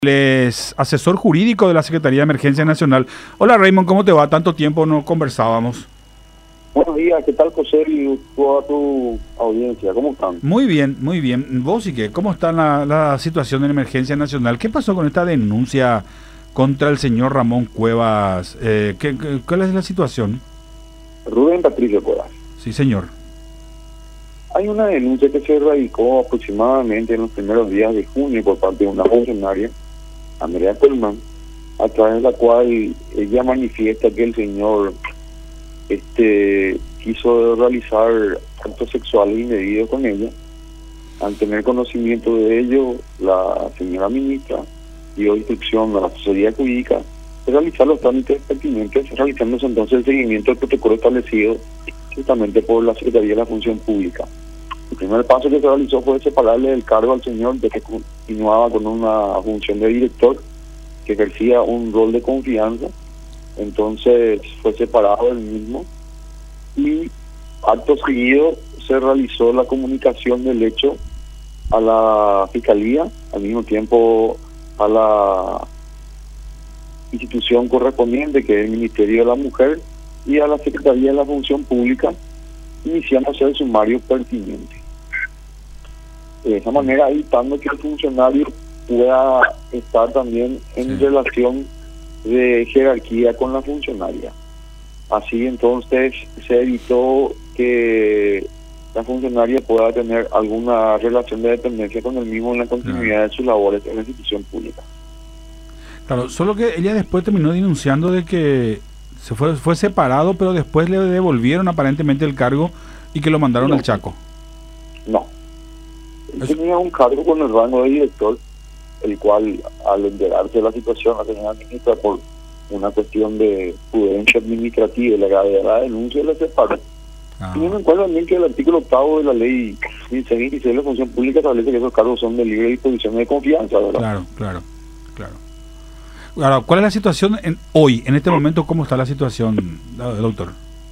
Es asesor jurídico de la Secretaría de Emergencia Nacional. Hola Raymond, ¿cómo te va? Tanto tiempo no conversábamos. Buenos días, ¿qué tal, José? Y toda tu audiencia, ¿cómo están? Muy bien, muy bien. ¿Vos y qué? ¿Cómo está la situación en Emergencia Nacional? ¿Qué pasó con esta denuncia contra el señor Ramón Cuevas? ¿Cuál es la situación? Rubén Patricio Cuevas. Sí, señor. Hay una denuncia que se radicó aproximadamente en los primeros días de junio por parte de una funcionaria, Andrea Colman, a través de la cual ella manifiesta que el señor quiso realizar actos sexuales indebidos con ella. Al tener conocimiento de ello, la señora ministra dio instrucción a la asesoría jurídica de realizar los trámites pertinentes, realizándose entonces el seguimiento del protocolo establecido justamente por la Secretaría de la Función Pública. El primer paso que se realizó fue separarle el cargo al señor de que continuaba con una función de director, que ejercía un rol de confianza. Entonces fue separado del mismo y acto seguido se realizó la comunicación del hecho a la Fiscalía, al mismo tiempo a la institución correspondiente, que es el Ministerio de la Mujer, y a la Secretaría de la Función Pública, iniciándose el sumario pertinente. De esa manera, evitando que el funcionario pueda estar también en relación de jerarquía con la funcionaria. Así entonces se evitó que la funcionaria pueda tener alguna relación de dependencia con el mismo en la continuidad de sus labores en la institución pública. Claro, solo que ella después terminó denunciando de que fue separado, pero después le devolvieron aparentemente el cargo y que lo mandaron al Chaco. No. Él tenía un cargo con el rango de director, el cual, al enterarse de la situación, la señora ministra, por una cuestión de prudencia administrativa y la gravedad de la denuncia, le separó. Teniendo en cuenta también que el artículo 8 de la ley 1626 de la Función Pública establece que esos cargos son de libre disposición y de confianza, ¿verdad? Claro. Ahora, ¿cuál es la situación hoy, en este momento? ¿Cómo está la situación, doctor?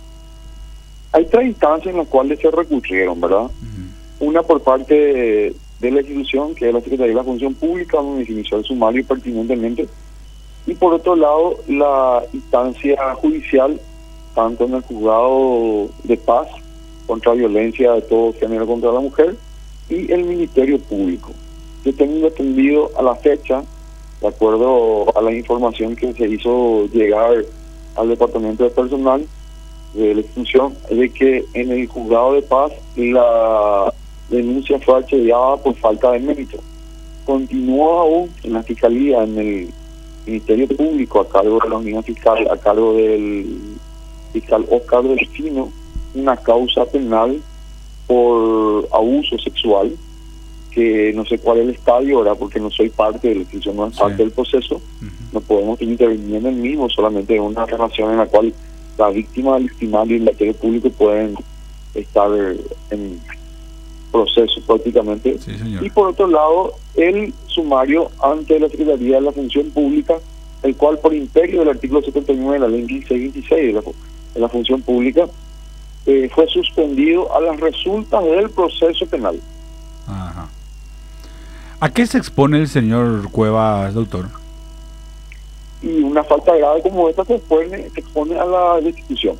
Hay tres instancias en las cuales se recurrieron, ¿verdad? Una por parte de la institución, que es la Secretaría de la Función Pública, donde se inició el sumario pertinentemente, y por otro lado la instancia judicial, tanto en el juzgado de paz contra violencia de todo género contra la mujer y el Ministerio Público, que tengo entendido a la fecha, de acuerdo a la información que se hizo llegar al Departamento de Personal de la institución, de que en el juzgado de paz la denuncia fue archivada por falta de mérito. Continúa aún en la Fiscalía, en el Ministerio Público, a cargo de la unidad fiscal, a cargo del fiscal Oscar Delfino, una causa penal por abuso sexual, que no sé cuál es el estadio ahora, porque no soy parte de la institución, no es parte del proceso. No podemos intervenir en el mismo, solamente en una relación en la cual la víctima, el victimario y el Ministerio Público pueden estar en proceso prácticamente. Y por otro lado, el sumario ante la Secretaría de la Función Pública, el cual por imperio del artículo 79 de la ley 1626 de la Función Pública, fue suspendido a las resultas del proceso penal. Ajá. ¿A qué se expone el señor Cuevas, doctor? Y una falta grave como esta se expone a la destitución.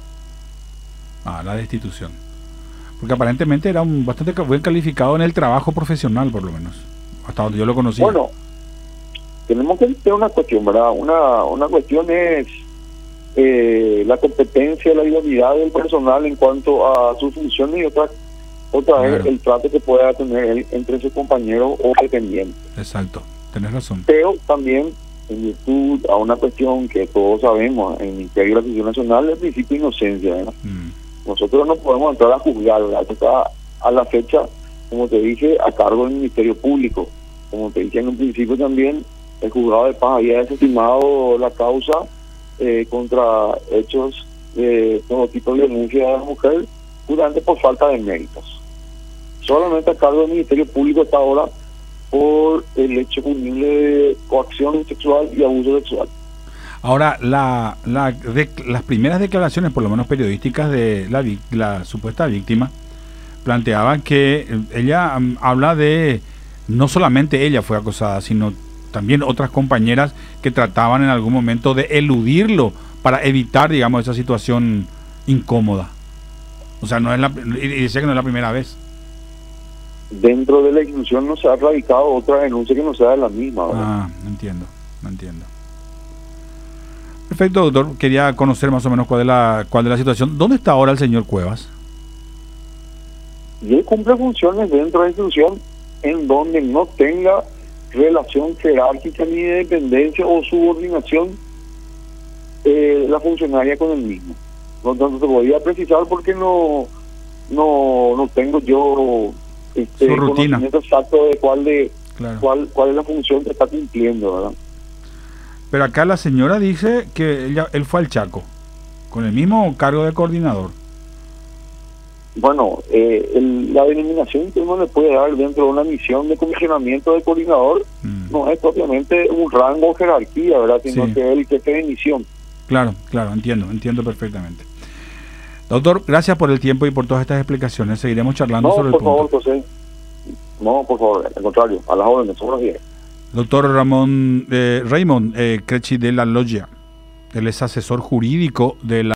A la destitución. Porque aparentemente era bastante buen calificado en el trabajo profesional, por lo menos, hasta donde yo lo conocía. Bueno, tenemos que ver una cuestión, ¿verdad? Una cuestión es la competencia, la idoneidad del personal en cuanto a sus funciones, y otra es el trato que pueda tener él entre sus compañeros o dependientes. Exacto, tenés razón. Pero también, en virtud a una cuestión que todos sabemos, en el Ministerio de la Justicia Nacional, el principio de inocencia, ¿verdad? Nosotros no podemos entrar a juzgar, ¿verdad? Está a la fecha, como te dije, a cargo del Ministerio Público. Como te dije en un principio también, el juzgado de paz había desestimado la causa contra hechos de todo tipo de violencia de la mujer, justamente por falta de méritos. Solamente a cargo del Ministerio Público hasta ahora por el hecho punible de coacción sexual y abuso sexual. Ahora, las primeras declaraciones, por lo menos periodísticas, de la supuesta víctima, planteaban que ella habla de, no solamente ella fue acosada, sino también otras compañeras que trataban en algún momento de eludirlo para evitar, digamos, esa situación incómoda. O sea, y dice que no es la primera vez. Dentro de la institución no se ha radicado otra denuncia que no sea de la misma, ¿verdad? Ah, no entiendo. Perfecto, doctor. Quería conocer más o menos cuál es la situación. ¿Dónde está ahora el señor Cuevas? Y él cumple funciones dentro de la institución en donde no tenga relación jerárquica ni de dependencia o subordinación la funcionaria con el mismo. No tanto se podía precisar porque no tengo yo su rutina, conocimiento exacto de claro, cuál es la función que está cumpliendo, ¿verdad? Pero acá la señora dice que él fue al Chaco con el mismo cargo de coordinador. Bueno, la denominación que uno le puede dar dentro de una misión de comisionamiento de coordinador no es propiamente un rango o jerarquía, ¿verdad? Sino Sí, que es el jefe de misión. Claro, entiendo perfectamente. Doctor, gracias por el tiempo y por todas estas explicaciones. Seguiremos charlando sobre el punto. No, por favor, José. No, por favor, al contrario, a las órdenes, somos los 10. Doctor Raymond Crechi de la Loggia. Él es asesor jurídico de la